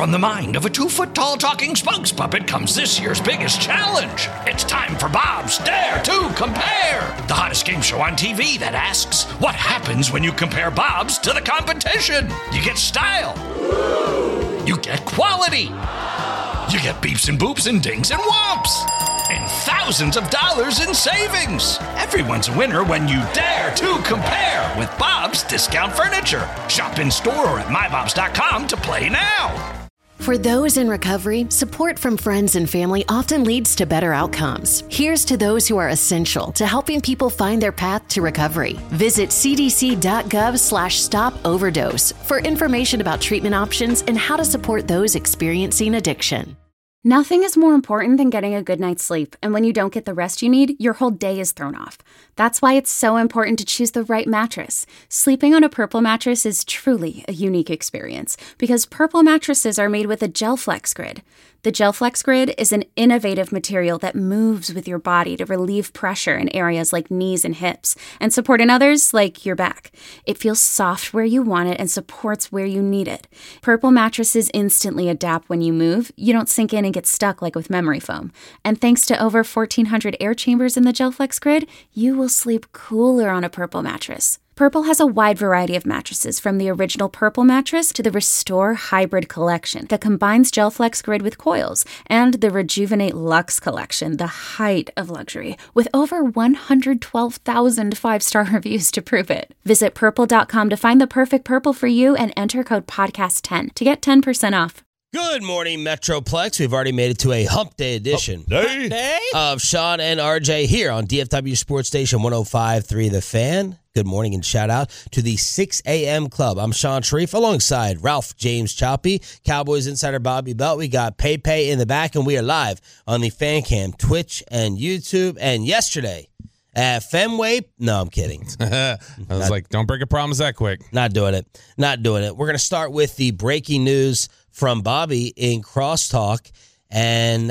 From the mind of a 2-foot-tall talking spokes puppet comes this year's biggest challenge. It's time for Bob's Dare to Compare, the hottest game show on TV that asks, what happens when you compare Bob's to the competition? You get style. You get quality. You get beeps and boops and dings and whomps. And thousands of dollars in savings. Everyone's a winner when you dare to compare with Bob's Discount Furniture. Shop in store or at mybobs.com to play now. For those in recovery, support from friends and family often leads to better outcomes. Here's to those who are essential to helping people find their path to recovery. Visit cdc.gov/stop-overdose for information about treatment options and how to support those experiencing addiction. Nothing is more important than getting a good night's sleep, and when you don't get the rest you need, your whole day is thrown off. That's why it's so important to choose the right mattress. Sleeping on a Purple mattress is truly a unique experience because Purple mattresses are made with a GelFlex Grid. The GelFlex Grid is an innovative material that moves with your body to relieve pressure in areas like knees and hips and support in others like your back. It feels soft where you want it and supports where you need it. Purple mattresses instantly adapt when you move. You don't sink in and get stuck like with memory foam. And thanks to over 1,400 air chambers in the GelFlex Grid, you will sleep cooler on a Purple mattress. Purple has a wide variety of mattresses, from the original Purple mattress to the Restore Hybrid collection that combines GelFlex Grid with coils, and the Rejuvenate Luxe collection, the height of luxury, with over 112,000 five-star reviews to prove it. Visit purple.com to find the perfect Purple for you and enter code podcast10 to get 10% off. Good morning, Metroplex. We've already made it to a hump day edition of Sean and RJ here on DFW Sports Station 105.3 The Fan. Good morning and shout out to the 6 a.m. Club. I'm Sean Sharif alongside Ralph James Choppy, Cowboys insider Bobby Belt. We got Pay in the back, and we are live on the Fan Cam, Twitch, and YouTube. And yesterday at Fenway, no, I'm kidding. I was like, don't break a promise that quick. Not doing it. We're going to start with the breaking news from Bobby in Crosstalk. And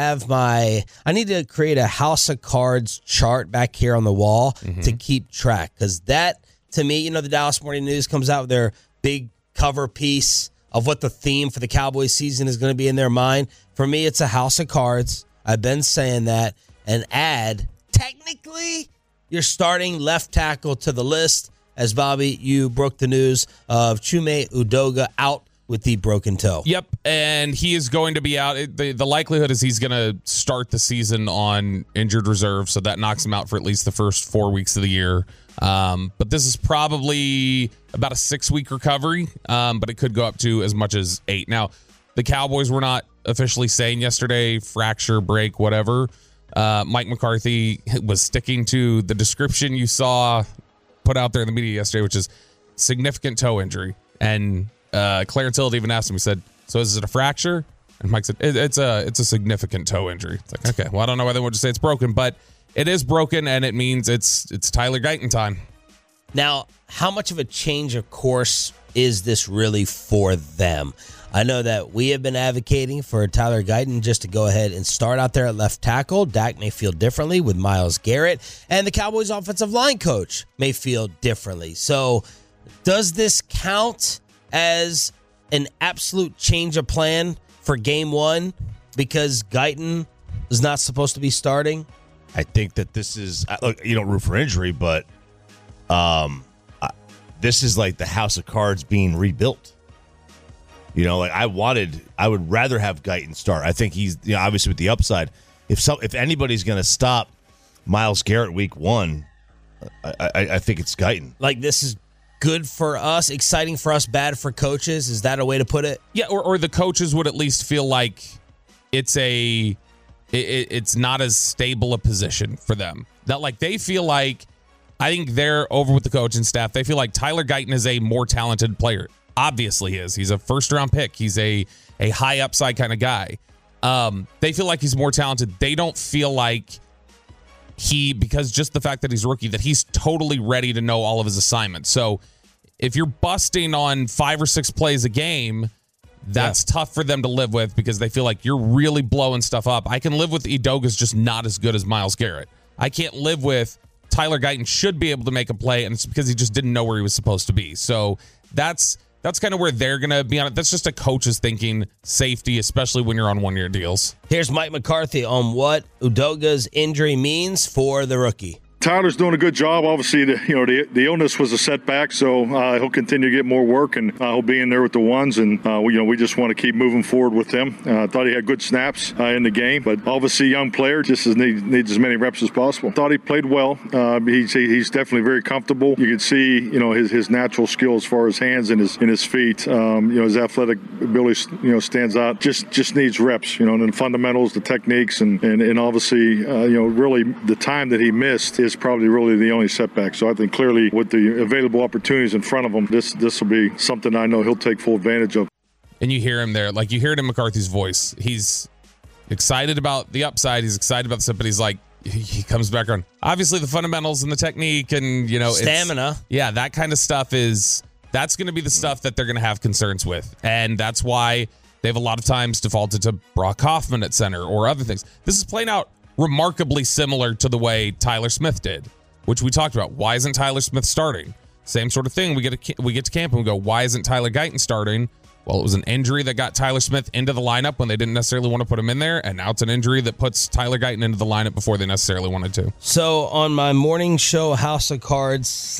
I need to create a House of Cards chart back here on the wall to keep track. Because that, to me, the Dallas Morning News comes out with their big cover piece of what the theme for the Cowboys season is going to be in their mind. For me, it's a House of Cards. I've been saying that. And add, technically, your starting left tackle to the list. As Bobby, you broke the news of Chuma Edoga out with the broken toe. Yep, and he is going to be out. The likelihood is he's going to start the season on injured reserve, so that knocks him out for at least the first 4 weeks of the year. But this is probably about a 6-week recovery, but it could go up to as much as 8. Now, the Cowboys were not officially saying yesterday, fracture, break, whatever. Mike McCarthy was sticking to the description you saw put out there in the media yesterday, which is significant toe injury. And Clarence Hill even asked him, he said, so is it a fracture? And Mike said, it's a significant toe injury. It's like, okay, well, I don't know why they want to say it's broken, but it is broken, and it means it's Tyler Guyton time. Now, how much of a change of course is this really for them? I know that we have been advocating for Tyler Guyton just to go ahead and start out there at left tackle. Dak may feel differently with Myles Garrett, and the Cowboys offensive line coach may feel differently. So does this count as an absolute change of plan for game one because Guyton is not supposed to be starting? I think that this is, look, you don't root for injury, but this is like the House of Cards being rebuilt. I would rather have Guyton start. I think he's, obviously with the upside. If anybody's going to stop Myles Garrett week one, I think it's Guyton. Like, this is good for us, exciting for us, bad for coaches. Is that a way to put it? Yeah, or the coaches would at least feel like it's not as stable a position for them. That, like, they feel like, I think they're over with the coaching staff. They feel like Tyler Guyton is a more talented player. Obviously he is. He's a first-round pick. He's a high upside kind of guy. They feel like he's more talented. They don't feel like because just the fact that he's a rookie, that he's totally ready to know all of his assignments. So if you're busting on 5 or 6 plays a game, that's tough for them to live with because they feel like you're really blowing stuff up. I can live with Edoga's just not as good as Myles Garrett. I can't live with Tyler Guyton should be able to make a play, and it's because he just didn't know where he was supposed to be. So that's that's kind of where they're going to be on it. That's just a coach's thinking safety, especially when you're on one-year deals. Here's Mike McCarthy on what Udoka's injury means for the rookie. Tyler's doing a good job. Obviously, the illness was a setback, so he'll continue to get more work, and he'll be in there with the ones. And we just want to keep moving forward with him. I thought he had good snaps in the game, but obviously, young player just needs as many reps as possible. Thought he played well. He's definitely very comfortable. You can see his natural skill as far as hands and his feet. His athletic ability stands out. Just needs reps. And the fundamentals, the techniques, and obviously really the time that he missed is probably really the only setback. So I think clearly with the available opportunities in front of him, this will be something I know he'll take full advantage of. And you hear him there, like you hear it in McCarthy's voice. He's excited about the upside. He's excited about the stuff, but he's like, he comes back on. Obviously the fundamentals and the technique and, stamina. That kind of stuff that's going to be the stuff that they're going to have concerns with. And that's why they've a lot of times defaulted to Brock Hoffman at center or other things. This is playing out remarkably similar to the way Tyler Smith did, which we talked about. Why isn't Tyler Smith starting? Same sort of thing. We get to camp and we go, why isn't Tyler Guyton starting? Well, it was an injury that got Tyler Smith into the lineup when they didn't necessarily want to put him in there, and now it's an injury that puts Tyler Guyton into the lineup before they necessarily wanted to. So on my morning show House of Cards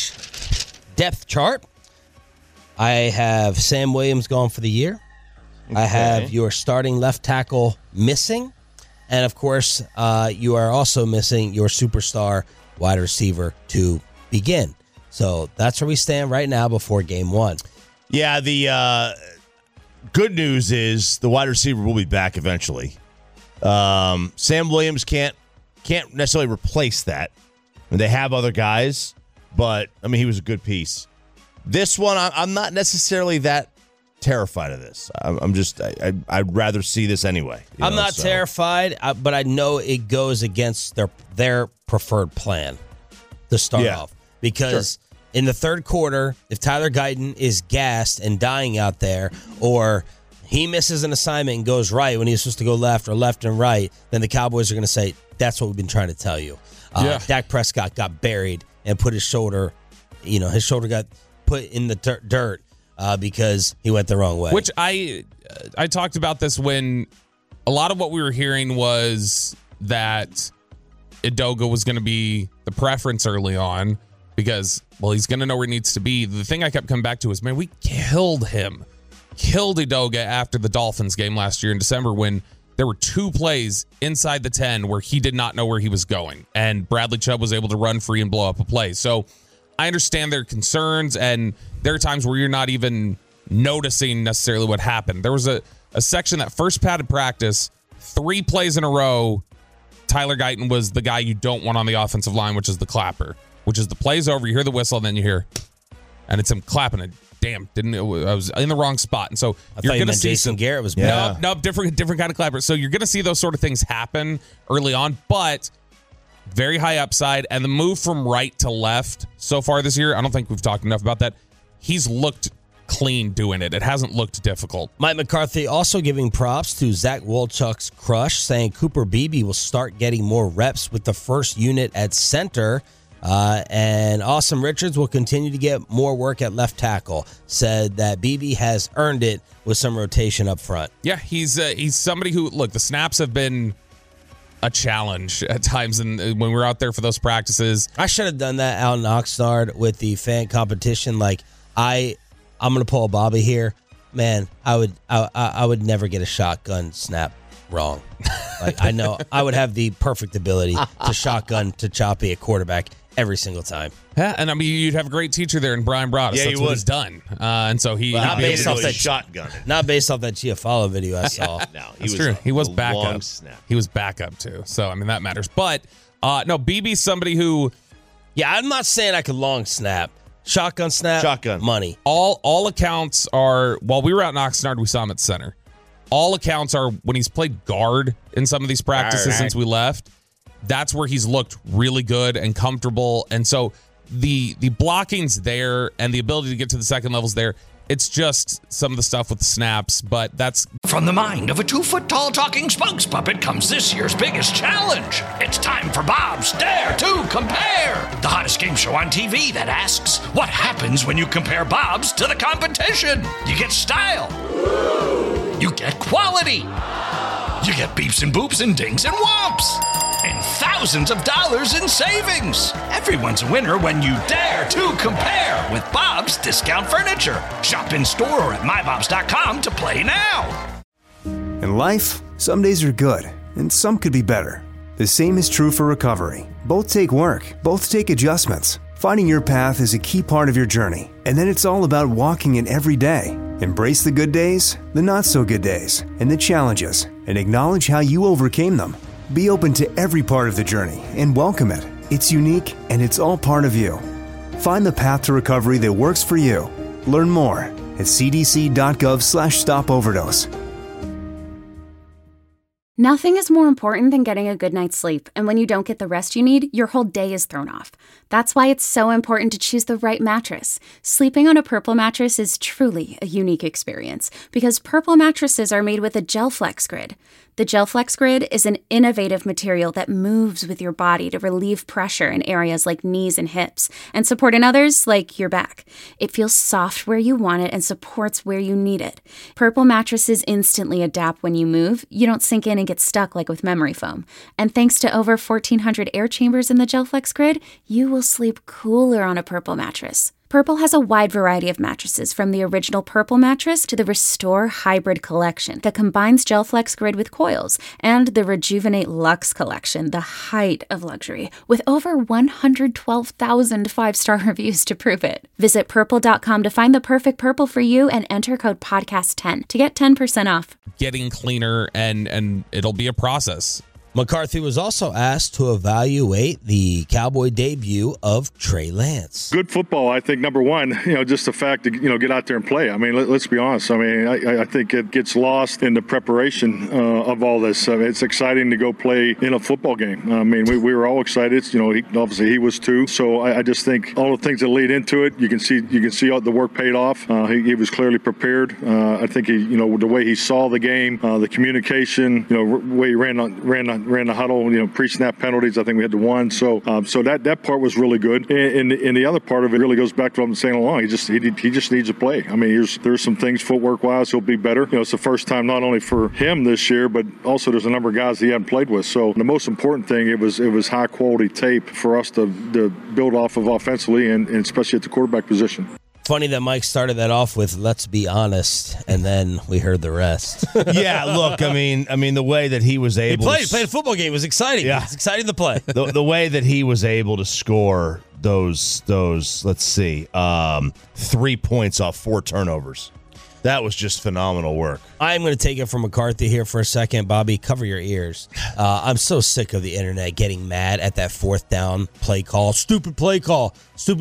/ depth chart, I have Sam Williams gone for the year. Okay. I have your starting left tackle missing. And, of course, you are also missing your superstar wide receiver to begin. So that's where we stand right now before game one. Yeah, the good news is the wide receiver will be back eventually. Sam Williams can't necessarily replace that. They have other guys, but, he was a good piece. This one, I'm not necessarily that terrified of this. I'd rather see this anyway. I'm not terrified, but I know it goes against their preferred plan to start off. Because in the third quarter, if Tyler Guyton is gassed and dying out there, or he misses an assignment and goes right when he's supposed to go left or left and right, then the Cowboys are going to say, that's what we've been trying to tell you. Dak Prescott got buried and put his shoulder got put in the dirt. Because he went the wrong way. Which I talked about this when a lot of what we were hearing was that Udoka was going to be the preference early on because, he's going to know where he needs to be. The thing I kept coming back to is, man, we killed Udoka after the Dolphins game last year in December when there were 2 plays inside the 10 where he did not know where he was going. And Bradley Chubb was able to run free and blow up a play. So I understand their concerns, and there are times where you're not even noticing necessarily what happened. There was a section that first padded practice, 3 plays in a row, Tyler Guyton was the guy you don't want on the offensive line, which is the clapper, which is the play's over, you hear the whistle, and then you hear, and it's him clapping it. Damn, I was in the wrong spot. And so you're going to see Jason Garrett was bad. No, different kind of clapper. So you're going to see those sort of things happen early on, but very high upside, and the move from right to left so far this year, I don't think we've talked enough about that. He's looked clean doing it. It hasn't looked difficult. Mike McCarthy also giving props to Zach Wolchuk's crush, saying Cooper Beebe will start getting more reps with the first unit at center. And Awesome Richards will continue to get more work at left tackle. Said that Beebe has earned it with some rotation up front. Yeah, he's somebody who, look, the snaps have been a challenge at times, and when we're out there for those practices. I should have done that out in Oxnard with the fan competition. Like I'm gonna pull a Bobby here, man. I would never get a shotgun snap wrong. Like I know I would have the perfect ability to shotgun to Choppy at quarterback every single time. Yeah, and you'd have a great teacher there in Brian Broaddus. Yeah, that's what he's done. And so not based off that shotgun. Not based off that Chiafalo video I saw. No, that's true. He was backup. He was backup too. So that matters. But no, BB's somebody who. Yeah, I'm not saying I could long snap. Shotgun snap. Shotgun money. All accounts are. While we were out in Oxnard, we saw him at center. All accounts are when he's played guard in some of these practices since we left. That's where he's looked really good and comfortable. And so the blocking's there and the ability to get to the second level's there. It's just some of the stuff with the snaps, but that's... From the mind of a 2-foot-tall talking spokes puppet comes this year's biggest challenge. It's time for Bob's Dare to Compare, the hottest game show on TV that asks, what happens when you compare Bob's to the competition? You get style. You get quality. You get beeps and boops and dings and whomps. And thousands of dollars in savings. Everyone's a winner when you dare to compare with Bob's Discount Furniture. Shop in store or at mybobs.com to play now. In life, some days are good, and some could be better. The same is true for recovery. Both take work, both take adjustments. Finding your path is a key part of your journey, and then it's all about walking it every day. Embrace the good days, the not-so-good days, and the challenges, and acknowledge how you overcame them. Be open to every part of the journey and welcome it. It's unique, and it's all part of you. Find the path to recovery that works for you. Learn more at cdc.gov/stopoverdose. Nothing is more important than getting a good night's sleep, and when you don't get the rest you need, your whole day is thrown off. That's why it's so important to choose the right mattress. Sleeping on a Purple mattress is truly a unique experience because Purple mattresses are made with a GelFlex Grid. The GelFlex Grid is an innovative material that moves with your body to relieve pressure in areas like knees and hips and support in others like your back. It feels soft where you want it and supports where you need it. Purple mattresses instantly adapt when you move. You don't sink in and get stuck like with memory foam. And thanks to over 1,400 air chambers in the GelFlex Grid, you will sleep cooler on a Purple mattress. Purple has a wide variety of mattresses, from the original Purple mattress to the Restore Hybrid collection that combines GelFlex Grid with coils, and the Rejuvenate Luxe collection, the height of luxury, with over 112,000 five-star reviews to prove it. Visit purple.com to find the perfect Purple for you and enter code podcast10 to get 10% off. Getting cleaner, and it'll be a process. McCarthy was also asked to evaluate the Cowboy debut of Trey Lance. Good football, I think, number one, just the fact to, get out there and play. I mean, let's be honest. I mean, I think it gets lost in the preparation of all this. It's exciting to go play in a football game. I mean, we were all excited. Obviously he was too. So I just think all the things that lead into it, you can see all the work paid off. He was clearly prepared. I think the way he saw the game, the communication, the way he ran the huddle, pre-snap penalties. I think we had the one. So that part was really good. And the other part of it really goes back to what I'm saying all along. He just needs to play. I mean, there's some things footwork wise he'll be better. It's the first time not only for him this year, but also there's a number of guys he hadn't played with. So the most important thing, it was high quality tape for us to build off of offensively and especially at the quarterback position. Funny that Mike started that off with "let's be honest," and then we heard the rest. Yeah, look, I mean, the way that he was able he played a football game. It was exciting. Yeah, it's exciting to play. The way that he was able to score those let's see, 3 points off 4 turnovers. That was just phenomenal work. I'm going to take it from McCarthy here for a second. Bobby, cover your ears. I'm so sick of the internet getting mad at that 4th down play call. Stupid play call.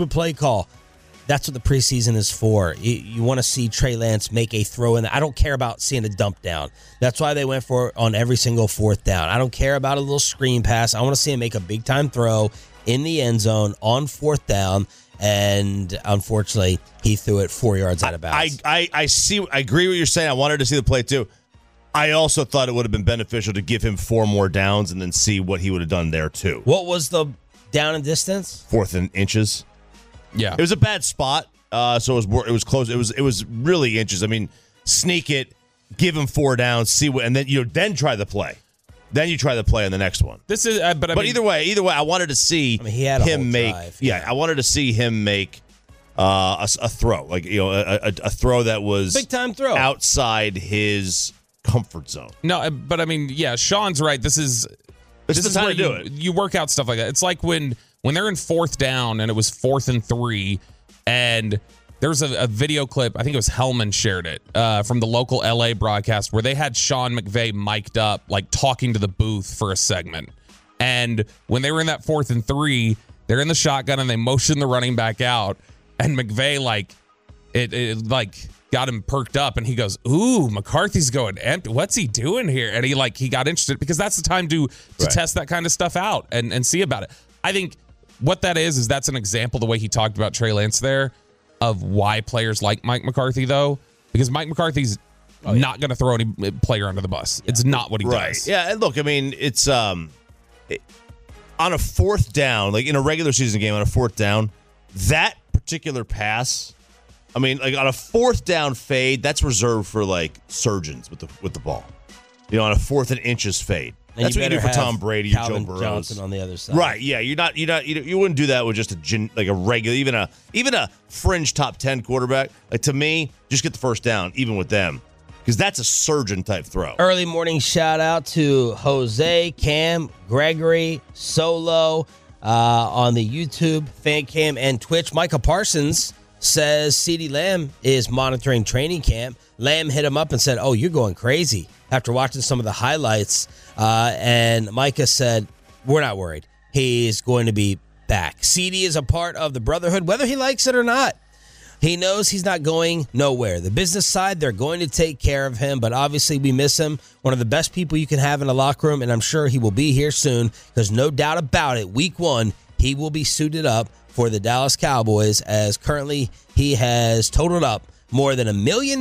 That's what the preseason is for. You want to see Trey Lance make a throw in. I don't care about seeing a dump down. That's why they went for it on every single 4th down. I don't care about a little screen pass. I want to see him make a big-time throw in the end zone on 4th down, and unfortunately, he threw it 4 yards out of bounds. I agree with what you're saying. I wanted to see the play, too. I also thought it would have been beneficial to give him 4 more downs and then see what he would have done there, too. What was the down and distance? 4th and inches. Yeah, it was a bad spot, so it was close. It was really inches. I mean, sneak it, give him 4 downs, see what, and then then try the play. Then you try the play on the next one. This is, but either way, I wanted to see he had him make. Drive. Yeah, I wanted to see him make a throw, like a throw that was big time throw outside his comfort zone. No, but Sean's right. This is the time to do it. You work out stuff like that. It's like when they're in 4th down and it was 4th and 3, and there's a video clip, I think it was Hellman shared it, from the local LA broadcast where they had Sean McVay mic'd up, like talking to the booth for a segment. And when they were in that 4th and 3, they're in the shotgun and they motion the running back out, and McVay it got him perked up, and he goes, "Ooh, McCarthy's going empty. What's he doing here?" And he got interested because that's the time to test that kind of stuff out and see about it. I think what that is that's an example, the way he talked about Trey Lance there. of why players like Mike McCarthy, though, because Mike McCarthy's not going to throw any player under the bus. It's not what he does. Yeah, and look, I mean, it's on a fourth down, like in a regular season game on a fourth down, that particular pass, I mean, like on a fourth down fade, that's reserved for like surgeons with the ball. You know, on a 4th and inches fade. And that's what you do for Tom Brady or Calvin Joe Burrow Johnson on the other side. Right, yeah, you wouldn't do that with just a regular, even a fringe top 10 quarterback. Like, to me, just get the first down, even with them, because that's a surgeon type throw. Early morning shout out to Jose, Cam, Gregory, Solo on the YouTube, fan cam, and Twitch. Micah Parsons says CeeDee Lamb is monitoring training camp. Lamb hit him up and said, "Oh, you're going crazy," after watching some of the highlights. And Micah said, "We're not worried. He's going to be back." CeeDee is a part of the brotherhood, whether he likes it or not. He knows he's not going nowhere. The business side, they're going to take care of him, but obviously we miss him. One of the best people you can have in a locker room, and I'm sure he will be here soon. There's no doubt about it. Week 1, he will be suited up for the Dallas Cowboys, as currently he has totaled up more than $1 million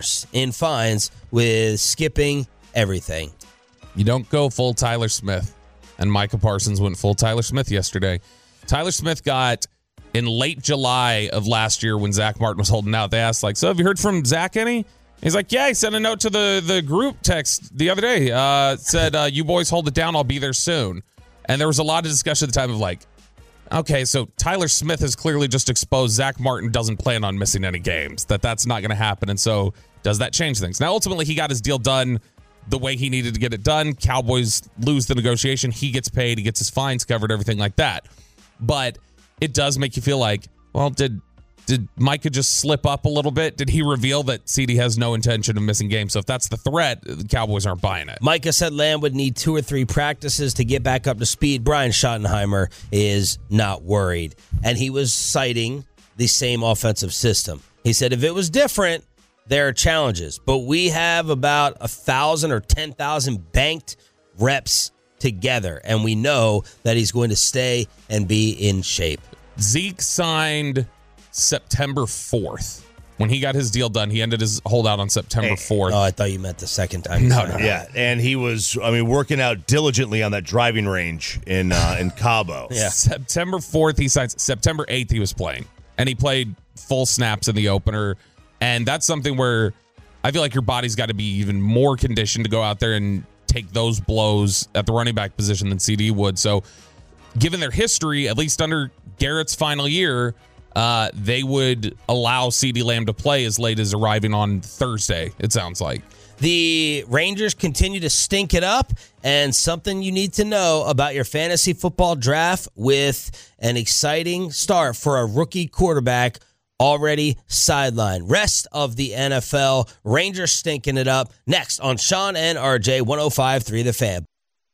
in fines with skipping everything. You don't go full Tyler Smith, and Micah Parsons went full Tyler Smith yesterday. Tyler Smith got, in late July of last year when Zach Martin was holding out, they asked, like, "So have you heard from Zach any?" He's like, "Yeah, he sent a note to the group text the other day. Said, you boys hold it down, I'll be there soon." And there was a lot of discussion at the time of like, okay, so Tyler Smith has clearly just exposed Zach Martin doesn't plan on missing any games, that's not going to happen. And so does that change things? Now, ultimately, he got his deal done the way he needed to get it done. Cowboys lose the negotiation. He gets paid. He gets his fines covered, everything like that. But it does make you feel like, well, did Micah just slip up a little bit? Did he reveal that CeeDee has no intention of missing games? So if that's the threat, the Cowboys aren't buying it. Micah said Lamb would need 2 or 3 practices to get back up to speed. Brian Schottenheimer is not worried. And he was citing the same offensive system. He said if it was different, there are challenges. But we have about 1,000 or 10,000 banked reps together. And we know that he's going to stay and be in shape. Zeke signed September 4th. When he got his deal done, he ended his holdout on September 4th. Oh, I thought you meant the second time. No. Yeah, and he was, working out diligently on that driving range in Cabo. Yeah. September 4th, he signed. September 8th, he was playing. And he played full snaps in the opener. And that's something where I feel like your body's got to be even more conditioned to go out there and take those blows at the running back position than CeeDee would. So, given their history, at least under Garrett's final year, they would allow CeeDee Lamb to play as late as arriving on Thursday, it sounds like. The Rangers continue to stink it up, and something you need to know about your fantasy football draft with an exciting start for a rookie quarterback already sidelined. Rest of the NFL, Rangers stinking it up. Next on Sean and RJ, 105.3 The Fan.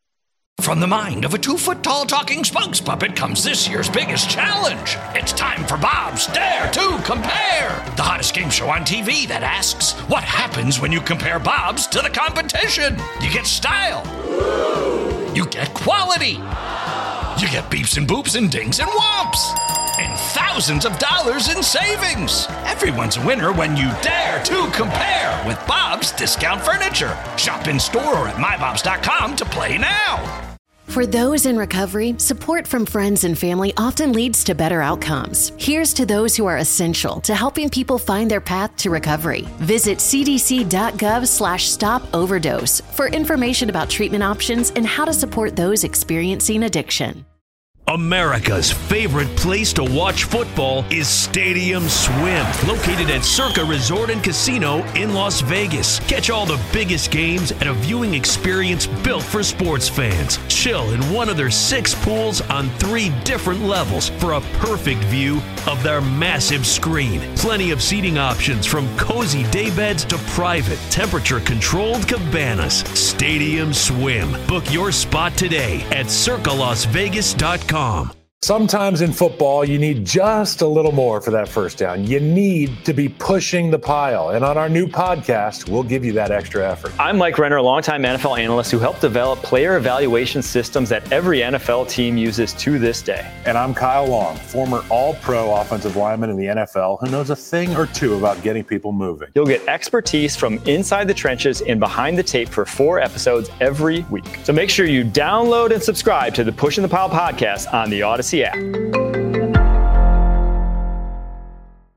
From the mind of a 2-foot-tall talking spokes puppet comes this year's biggest challenge. It's time for Bob's Dare to Compare, the hottest game show on TV that asks, what happens when you compare Bob's to the competition? You get style. You get quality. You get beeps and boops and dings and whomps. And thousands of dollars in savings. Everyone's a winner when you dare to compare with Bob's Discount Furniture. Shop in store or at mybobs.com to play now. For those in recovery, support from friends and family often leads to better outcomes. Here's to those who are essential to helping people find their path to recovery. Visit cdc.gov/stop overdose for information about treatment options and how to support those experiencing addiction. America's favorite place to watch football is Stadium Swim, located at Circa Resort and Casino in Las Vegas. Catch all the biggest games at a viewing experience built for sports fans. Chill in one of their 6 pools on 3 different levels for a perfect view of their massive screen. Plenty of seating options from cozy daybeds to private, temperature-controlled cabanas. Stadium Swim. Book your spot today at circalasvegas.com. Sometimes in football, you need just a little more for that first down. You need to be pushing the pile. And on our new podcast, we'll give you that extra effort. I'm Mike Renner, a longtime NFL analyst who helped develop player evaluation systems that every NFL team uses to this day. And I'm Kyle Long, former All-Pro offensive lineman in the NFL who knows a thing or two about getting people moving. You'll get expertise from inside the trenches and behind the tape for 4 episodes every week. So make sure you download and subscribe to the Pushing the Pile podcast on the Odyssey app.